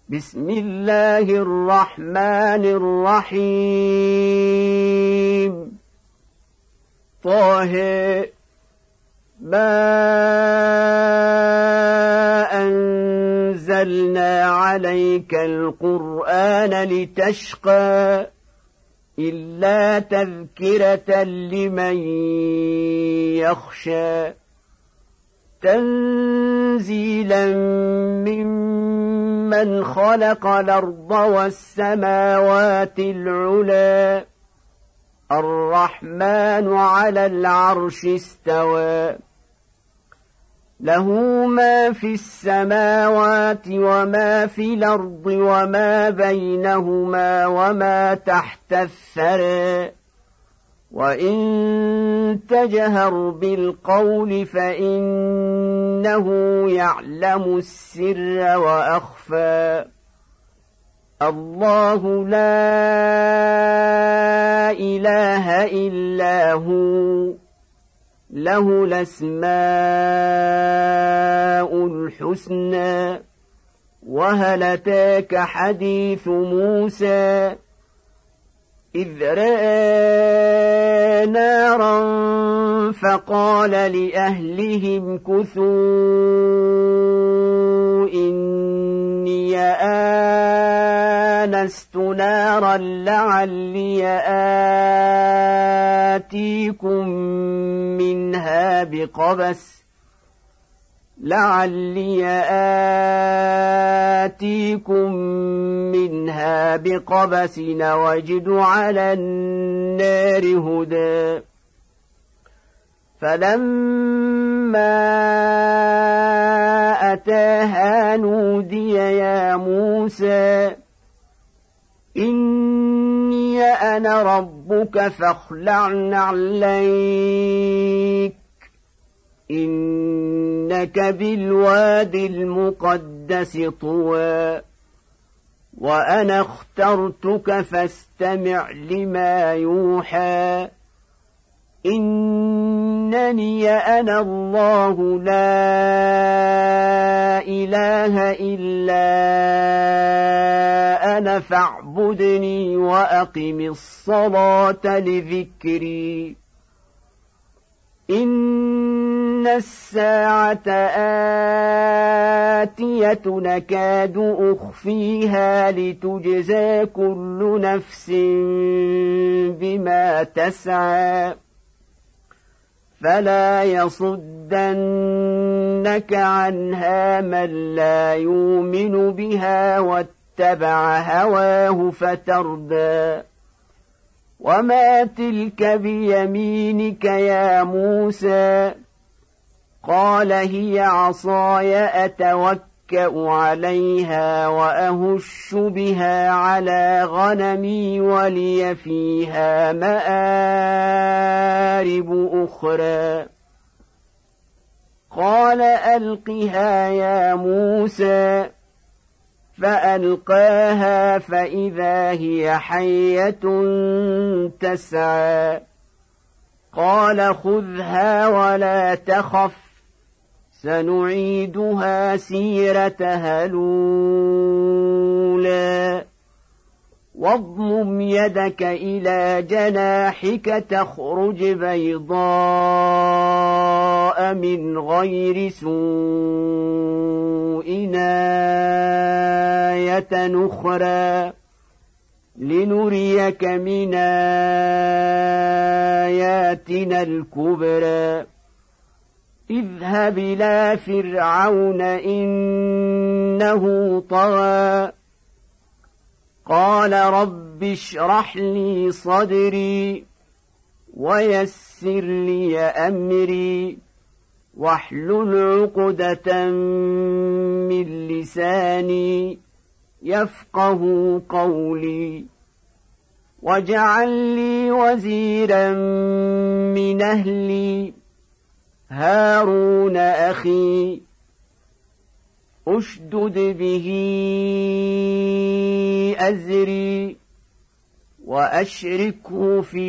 بسم الله الرحمن الرحيم طه ما أنزلنا عليك القرآن لتشقى إلا تذكرة لمن يخشى تنزيلا ممن خلق الأرض والسماوات العلى الرحمن على العرش استوى له ما في السماوات وما في الأرض وما بينهما وما تحت الثرى وإن تجهر بالقول فإنه يعلم السر وأخفى الله لا إله إلا هو له الأسماء الحسنى وهل أتاك حديث موسى إذ رأى نارا فقال لأهلهم كثوا إني آنست نارا آتيكم منها بقبس وجد على النار هدى فلما أتاها نودي يا موسى إني أنا ربك فاخلع نعليك إنك بالواد المقدس طوى وأنا اخترتك فاستمع لما يوحى إنني أنا الله لا إله إلا أنا فاعبدني وأقم الصلاة لذكري إن الساعة آتية نكاد أخفيها لتجزى كل نفس بما تسعى فلا يصدنك عنها من لا يؤمن بها واتبع هواه فتردى وما تلك بيمينك يا موسى قال هي عصاي أتوكأ عليها وأهش بها على غنمي ولي فيها مآرب أخرى قال ألقها يا موسى فألقاها فإذا هي حية تسعى قال خذها ولا تخف سنعيدها سيرتها الأولى واضمم يدك إلى جناحك تخرج بيضاء من غير سوء آية أخرى لنريك من آياتنا الكبرى اذهب إلى فرعون إنه طغى قال رب اشرح لي صدري ويسر لي أمري واحلل عقدة من لساني يفقه قولي واجعل لي وزيرا من أهلي هارون أخي أشدد به أزري وأشركه في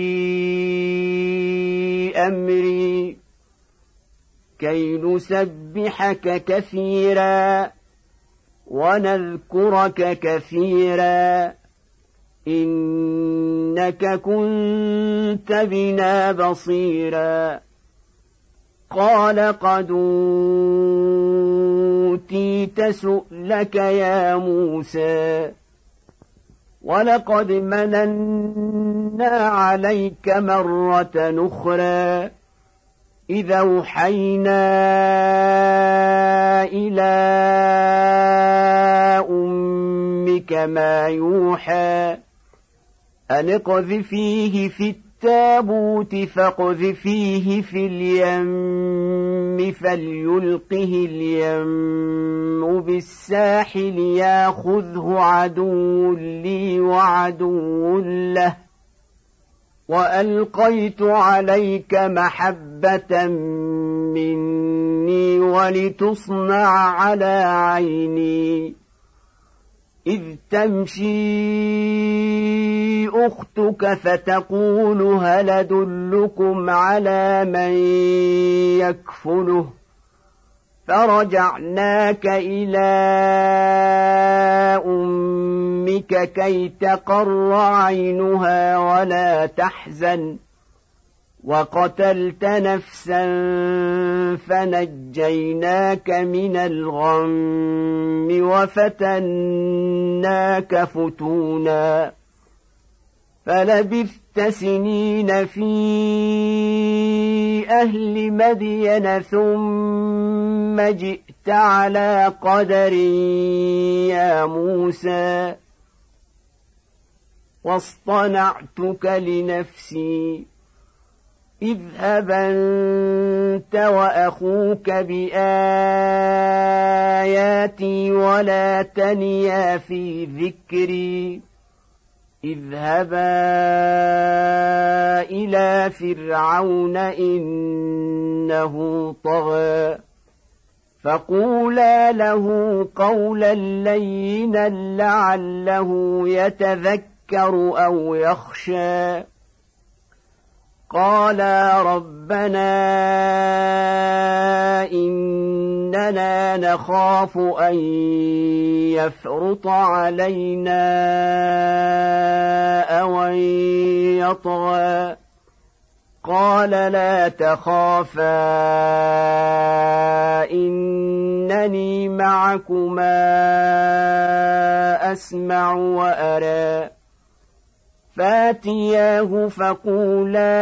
أمري كي نسبحك كثيرا ونذكرك كثيرا إنك كنت بنا بصيرا قال قد أوتيت سؤلك يا موسى ولقد مننا عليك مرة أخرى إذا أوحينا إلى أمك ما يوحى أن اقذفيه في التابوت فاقذفيه في اليم فليلقه اليم بالساحل ياخذه عدو لي وعدو له وألقيت عليك محبة مني ولتصنع على عيني إذ تمشي أختك فتقول هل أدلكم على من يكفله فرجعناك إلى أمك كي تقر عينها ولا تحزن وقتلت نفسا فنجيناك من الغم وفتناك فتونا فلبثت سنين في أهل مدين ثم جئت على قدر يا موسى واصطنعتك لنفسي اذهب أنت وأخوك بآياتي ولا تنيا في ذكري اذهبا إلى فرعون إنه طغى فقولا له قولا لينا لعله يتذكر أو يخشى قالا ربنا إننا نخاف أن يفرط علينا أو أن يطغى قال لا تخافا إنني معكما أسمع وأرى فاتياه فقولا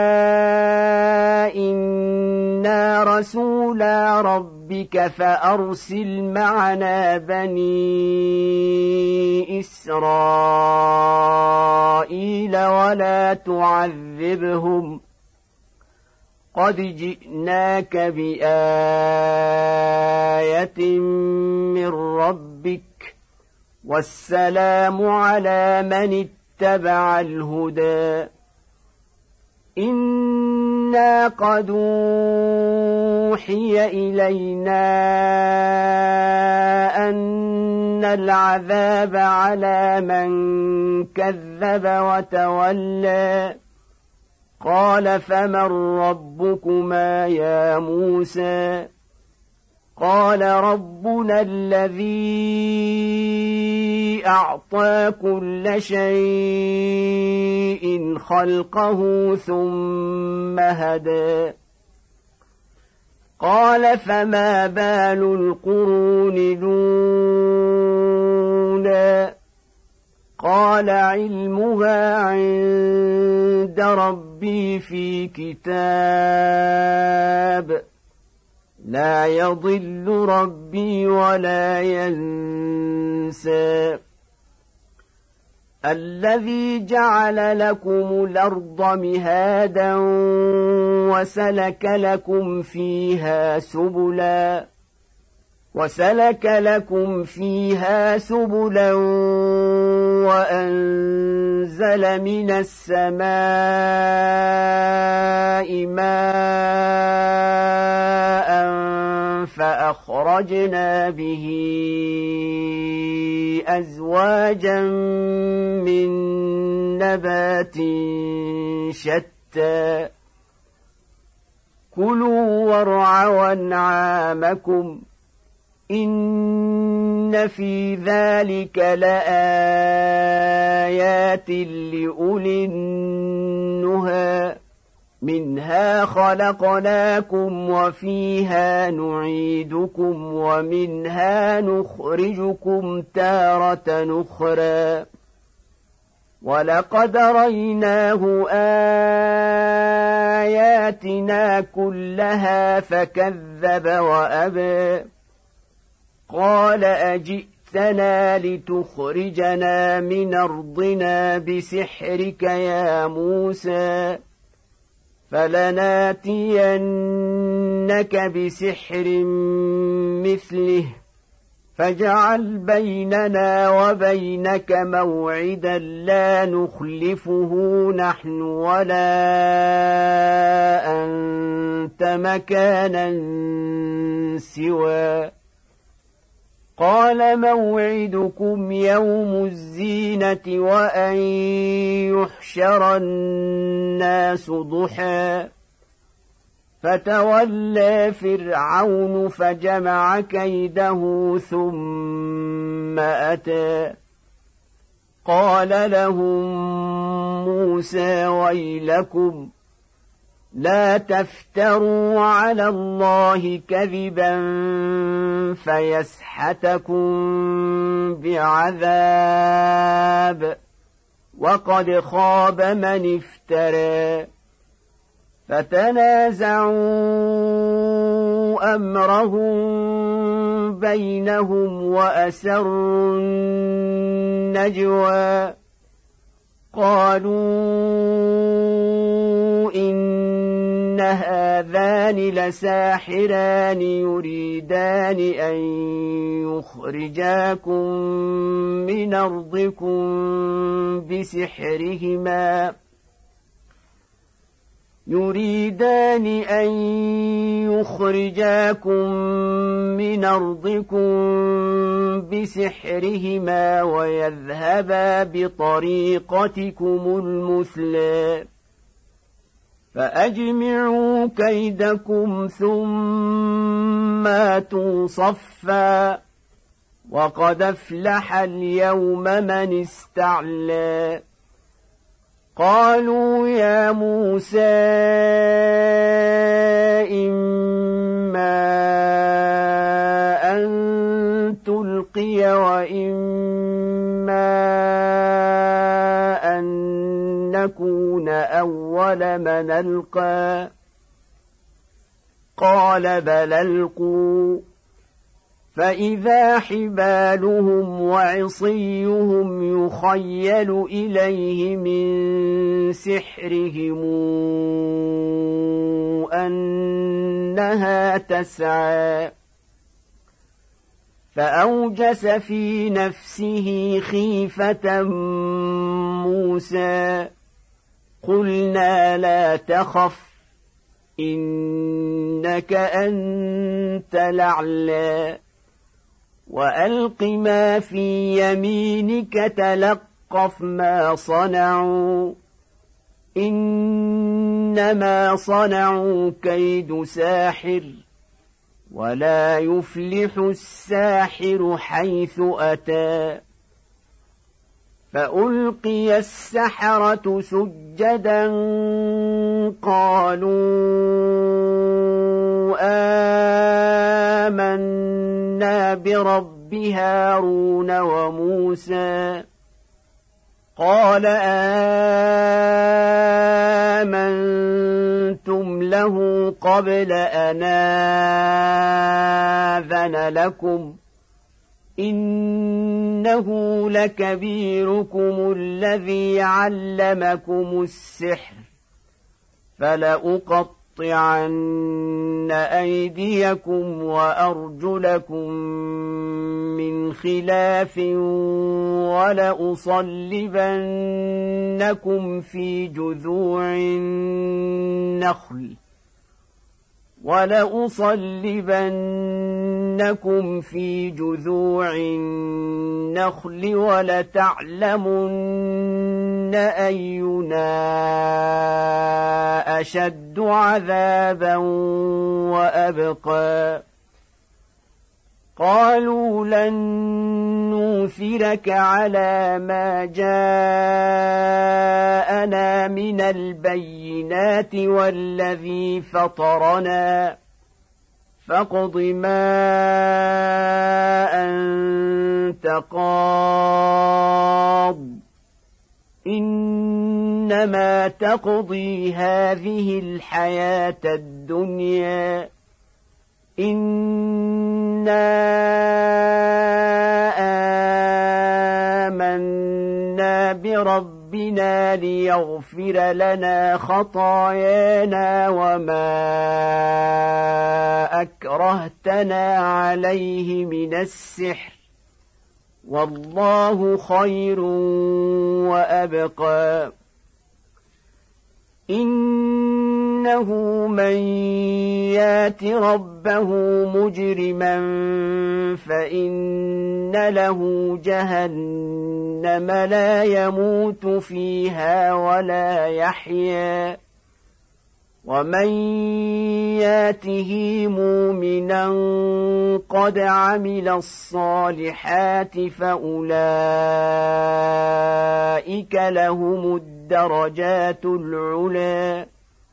إنا رسولا ربك فأرسل معنا بني إسرائيل ولا تعذبهم قد جئناك بآية من ربك والسلام على من اتبع الهدى إنا قد أوحي إلينا أن العذاب على من كذب وتولى قال فمن ربكما يا موسى قال ربنا الذي أعطى كل شيء خلقه ثم هدى قال فما بال القرون الأولى قال علمها عند ربي في كتاب لا يضل ربي ولا ينسى الذي جعل لكم الأرض مهادا وسلك لكم فيها سبلا وأنزل من السماء ماء فأخرجنا به أزواجا من نبات شتى كلوا وارعوا أنعامكم إن في ذلك لآيات لأولي النهى منها خلقناكم وفيها نعيدكم ومنها نخرجكم تارة أخرى ولقد ريناه آياتنا كلها فكذب وأبى قال أجئتنا لتخرجنا من أرضنا بسحرك يا موسى فلناتينك بسحر مثله فاجعل بيننا وبينك موعدا لا نخلفه نحن ولا أنت مكانا سوى قال موعدكم يوم الزينة وأن يحشر الناس ضحى فتولى فرعون فجمع كيده ثم أتى قال لهم موسى ويلكم لا تفتروا على الله كذبا فيسحتكم بعذاب وقد خاب من افترى فتنازعوا أمرهم بينهم وأسروا النجوى قالوا إن هذان لساحران يريدان أن يخرجاكم من أرضكم بسحرهما ويذهبا بطريقتكم المثلى فأجمعوا كيدكم ثم أتوا صفا وقد أفلح اليوم من استعلى قالوا يا موسى إما أن تلقي وإما أن نكون أول من ألقى قال بل ألقوا فإذا حبالهم وعصيهم يخيل إليه من سحرهم أنها تسعى فأوجس في نفسه خيفة موسى قلنا لا تخف إنك أنت الأعلى وألق ما في يمينك تلقف ما صنعوا إنما صنعوا كيد ساحر ولا يفلح الساحر حيث أتى فألقي السحرة سجدا قالوا آمنا برب هارون وموسى قال آمنتم له قبل أن آذن لكم إنه لكبيركم الذي علمكم السحر فلأقطعن أيديكم وأرجلكم من خلاف ولأصلبنكم في جذوع النخل ولتعلمن أينا أشد عذابا وأبقى قالوا لن نؤثرك على ما جاءنا من البينات والذي فطرنا فاقض ما أنت قاض إنما تقضي هذه الحياة الدنيا إنا آمنا بربنا ليغفر لنا خطايانا وما أكرهتنا عليه من السحر والله خير وأبقى إنه من يات ربه مجرما فإن له جهنم لا يموت فيها ولا يحيا ومن ياته مؤمنا قد عمل الصالحات فأولئك لهم الدرجات العلى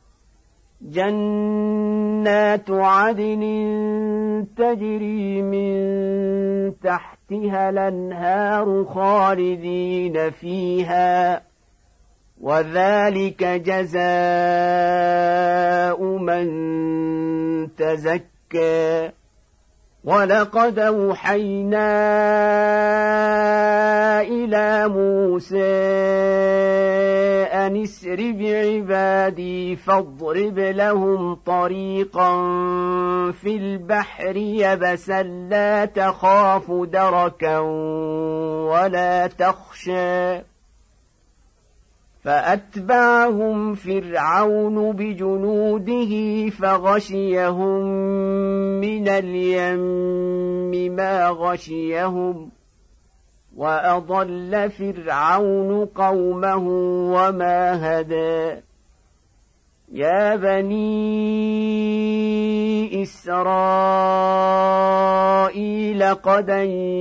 جنات عدن تجري من تحتها الأنهار خالدين فيها وذلك جزاء من تزكى ولقد أوحينا إلى موسى أن اسر بعبادي فاضرب لهم طريقا في البحر يبسا لا تخاف دركا ولا تخشى فأتبعهم فرعون بجنوده فغشيهم من اليم ما غشيهم وأضل فرعون قومه وما هدى يا بني إسرائيل قد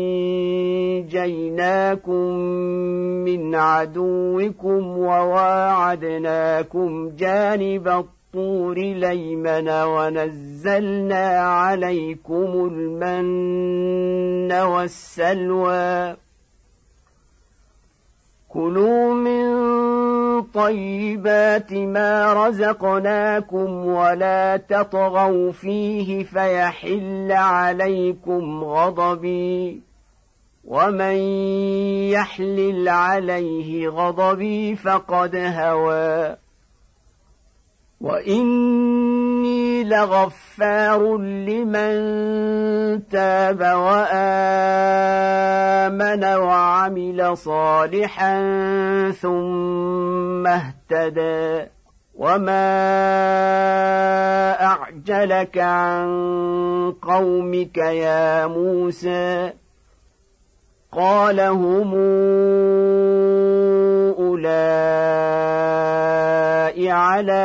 أنجيناكم من عدوكم وواعدناكم جانب الطور الأيمن ونزلنا عليكم المن والسلوى كلوا من طيبات ما رزقناكم ولا تطغوا فيه فيحل عليكم غضبي ومن يحلل عليه غضبي فقد هوى وإني لغفار لمن تاب وآمن وعمل صالحا ثم اهتدى وما أعجلك عن قومك يا موسى قال هم أولئك على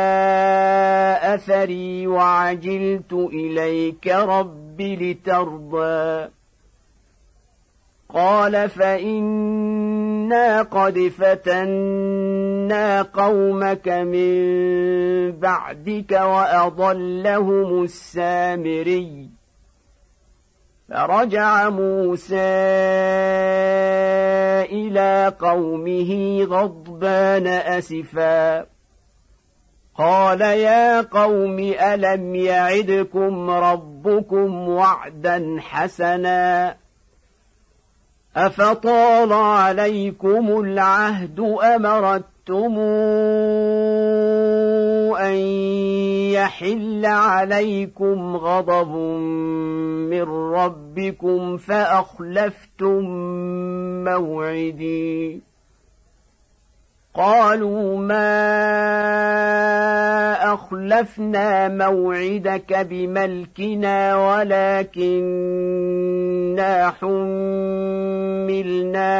أثري وعجلت إليك رب لترضى قال فإنا قد فتنا قومك من بعدك وأضلهم السامري فرجع موسى إلى قومه غضبان أسفا قال يا قوم ألم يعدكم ربكم وعدا حسنا أفطال عليكم العهد أمرتم أن يحل عليكم غضب من ربكم فأخلفتم موعدي قالوا ما أخلفنا موعدك بملكنا ولكننا حملنا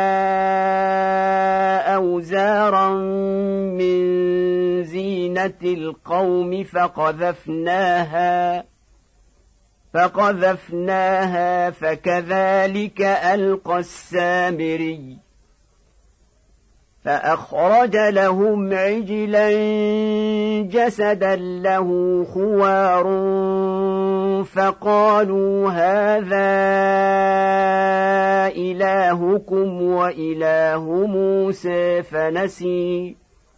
أوزارا من زينة القوم فقذفناها فكذلك ألقى السامري فأخرج لهم عجلا جسدا له خوار فقالوا هذا إلهكم وإله موسى فنسي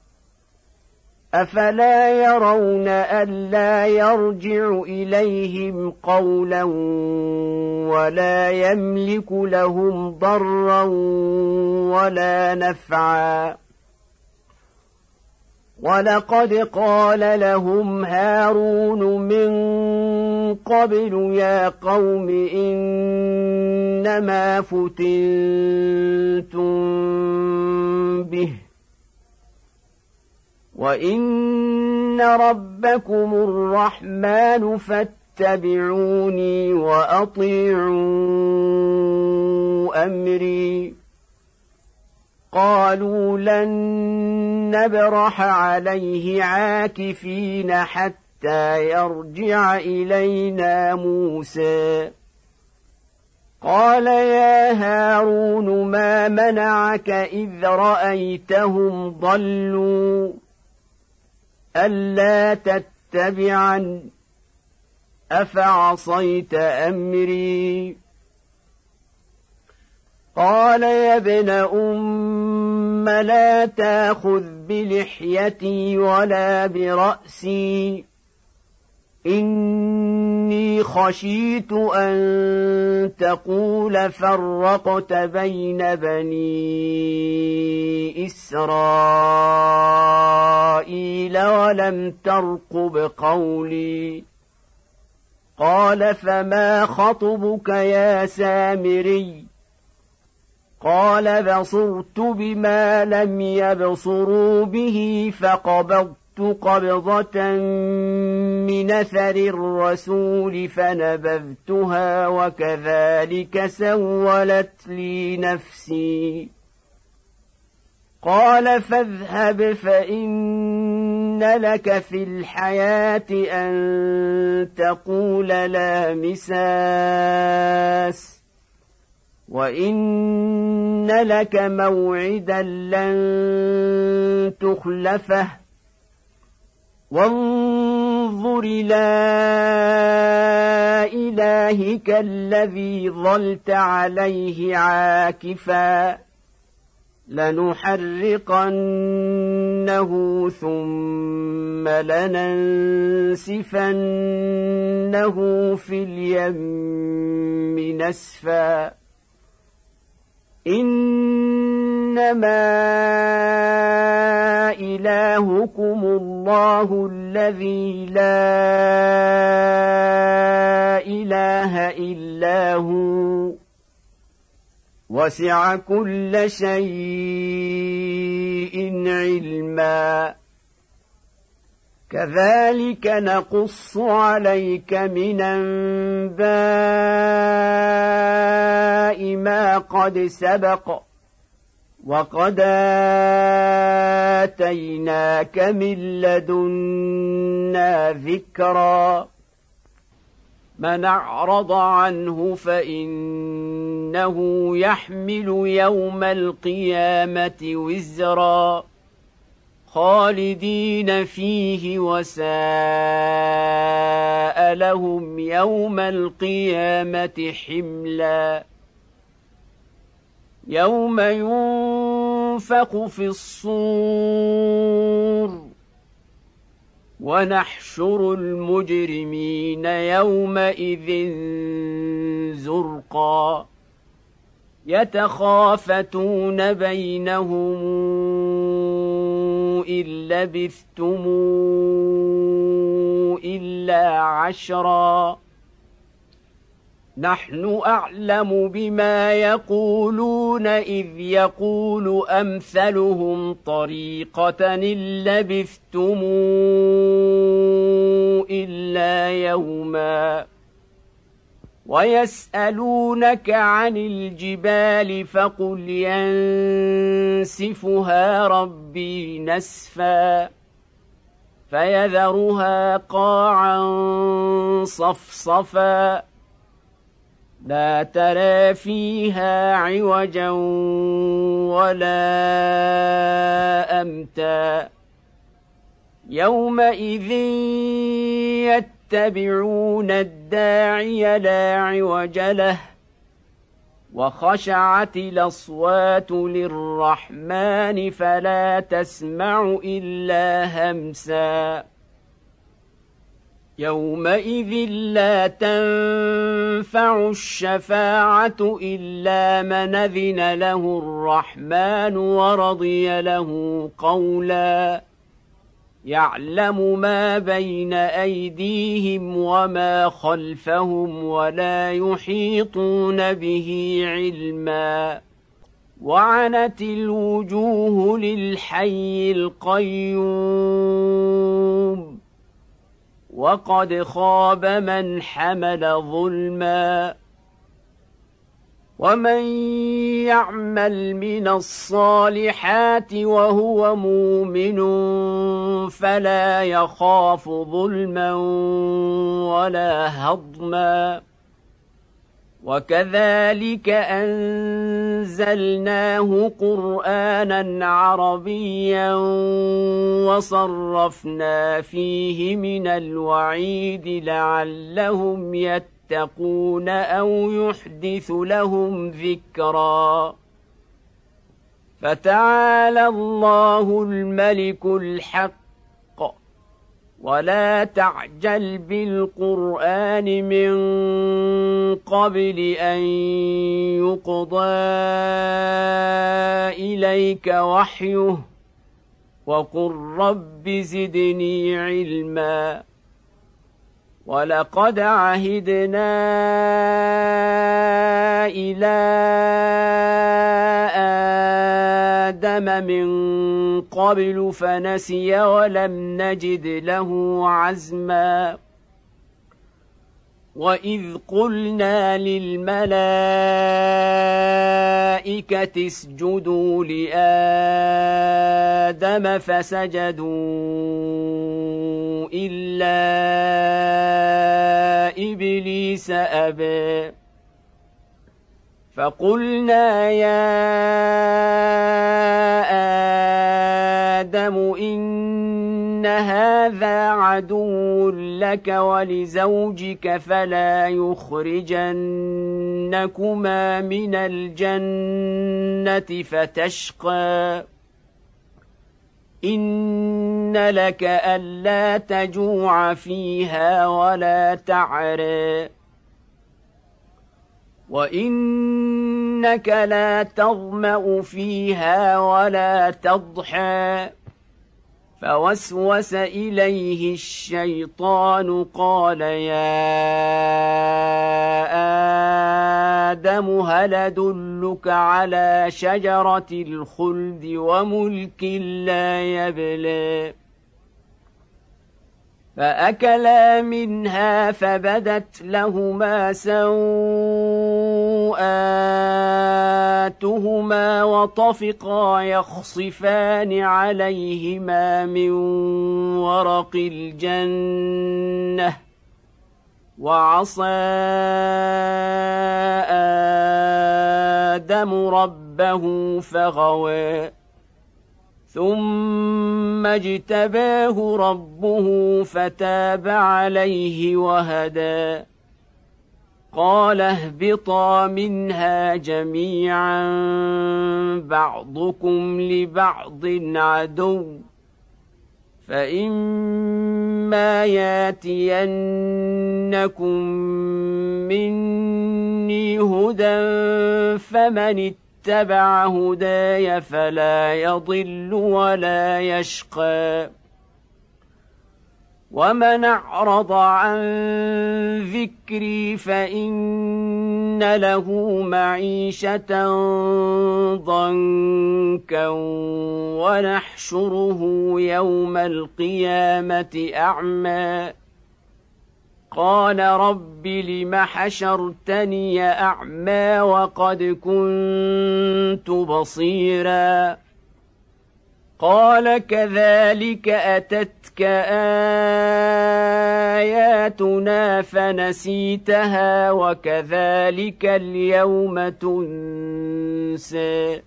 أفلا يرون ألا يرجع إليهم قولا ولا يملك لهم ضرا ولا نفعا ولقد قال لهم هارون من قبل يا قوم إنما فتنتم به وإن ربكم الرحمن فاتبعوني وأطيعوا أمري قالوا لن نبرح عليه عاكفين حتى يرجع إلينا موسى قال يا هارون ما منعك إذ رأيتهم ضلوا ألا تتبعن أفعصيت أمري قال يا ابن أم لا تأخذ بلحيتي ولا برأسي إني خشيت أن تقول فرقت بين بني إسرائيل ولم ترقب قولي قال فما خطبك يا سامري قال بصرت بما لم يبصروا به فقبضت قبضة من أثر الرسول فنبذتها وكذلك سولت لي نفسي قال فاذهب فإن لك في الحياة أن تقول لا مساس وإن لك موعدا لن تخلفه وانظر إلى إلهك الذي ظلت عليه عاكفا لنحرقنه ثم لننسفنه في اليم نسفا إنما إلهكم الله الذي لا إله إلا هو وسع كل شيء علما كذلك نقص عليك من أنباء ما قد سبق وقد آتيناك من لدنا ذكرا من أعرض عنه فإنه يحمل يوم القيامة وزرا خالدين فيه وساء لهم يوم القيامة حملا يوم ينفخ في الصور ونحشر المجرمين يومئذ زرقا يتخافتون بينهم إن لبثتم إلا عشرا نحن أعلم بما يقولون إذ يقول أمثلهم طريقة إن لبثتم إلا يوما ويسألونك عن الجبال فقل ينسفها ربي نسفا فيذرها قاعا صفصفا لا ترى فيها عوجا ولا أمتا يومئذ يتبعون الداعي لا عوج له وخشعت الأصوات للرحمن فلا تسمع إلا همسا يومئذ لا تنفع الشفاعة إلا من أذن له الرحمن ورضي له قولا يعلم ما بين أيديهم وما خلفهم ولا يحيطون به علما وعنت الوجوه للحي القيوم وقد خاب من حمل ظلما ومن يعمل من الصالحات وهو مؤمن فلا يخاف ظلما ولا هضما وكذلك أنزلناه قرآنا عربيا وصرفنا فيه من الوعيد لعلهم يتقون أو يحدث لهم ذكرا فتعالى الله الملك الحق ولا تعجل بالقرآن من قبل أن يقضى إليك وحيه وقل رب زدني علما ولقد عهدنا إلى آدم من قبل فنسي ولم نجد له عزما وإذ قلنا للملائكة اسجدوا لآدم فسجدوا إلا إبليس أبى فقلنا يا آدم إن هذا عدو لك ولزوجك فلا يخرجنكما من الجنة فتشقى إن لك ألا تجوع فيها ولا تعرى وإنك لا تظمأ فيها ولا تضحى فوسوس إليه الشيطان قال يا آدم هل أدلك على شجرة الخلد وملك لا يبلى فأكلا منها فبدت لهما سوآتهما وطفقا يخصفان عليهما من ورق الجنة وعصى آدم ربه فغوى ثم اجتباه ربه فتاب عليه وهدى قال اهبطا منها جميعا بعضكم لبعض عدو فإما ياتينكم مني هدى فمن اتبع هداي فلا يضل ولا يشقى ومن أعرض عن ذكري فإن له معيشة ضنكا ونحشره يوم القيامة أعمى قال رب لم حشرتني أعمى وقد كنت بصيرا قال كذلك أتتك آياتنا فنسيتها وكذلك اليوم تنسى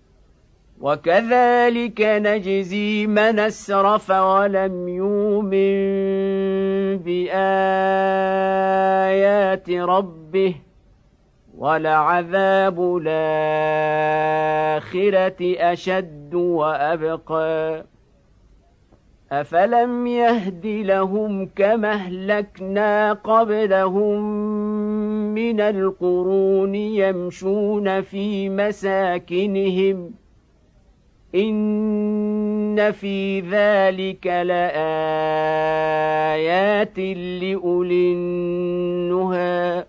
وكذلك نجزي من أسرف ولم يؤمن بآيات ربه ولعذاب الآخرة أشد وأبقى أفلم يهد لهم كما أهلكنا قبلهم من القرون يمشون في مساكنهم إن في ذلك لآيات لأولي النهى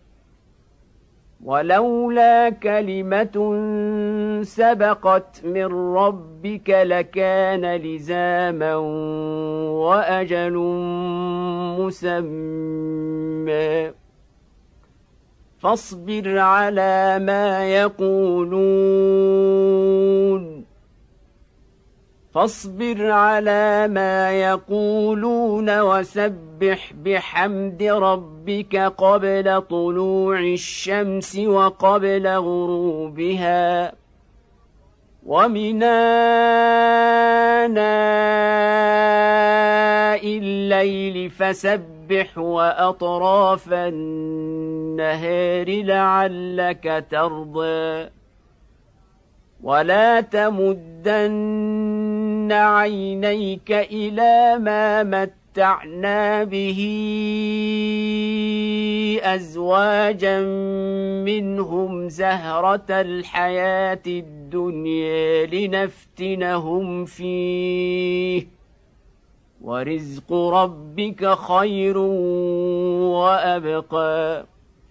ولولا كلمة سبقت من ربك لكان لزاما وأجل مسمى فاصبر على ما يقولون وسبح بحمد ربك قبل طلوع الشمس وقبل غروبها ومن آناء الليل فسبح وأطراف النهار لعلك ترضى ولا تمدن عينيك إلى ما متعنا به أزواجا منهم زهرة الحياة الدنيا لنفتنهم فيه ورزق ربك خير وأبقى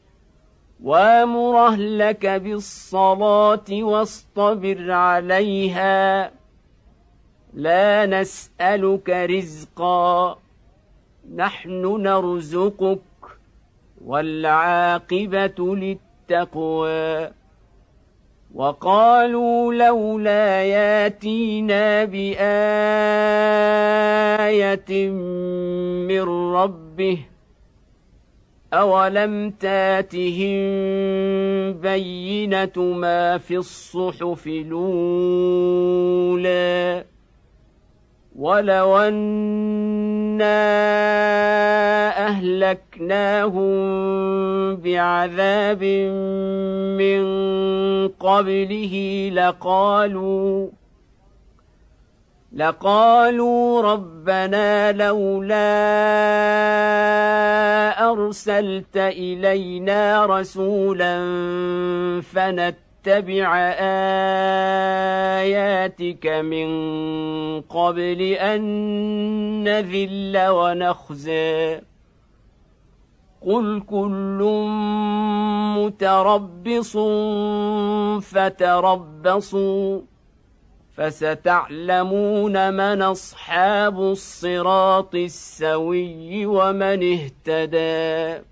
وامر أهلك بالصلاة واصطبر عليها لا نسألك رزقا نحن نرزقك والعاقبة للتقوى وقالوا لولا ياتينا بآية من ربه أولم تاتهم بينة ما في الصحف الأولى ولو أنا أهلكناهم بعذاب من قبله لقالوا ربنا لولا أرسلت إلينا رسولا فنتبع آياتك من قبل أن نذل ونخزى قل كل متربص فتربصوا فستعلمون من أصحاب الصراط السوي ومن اهتدى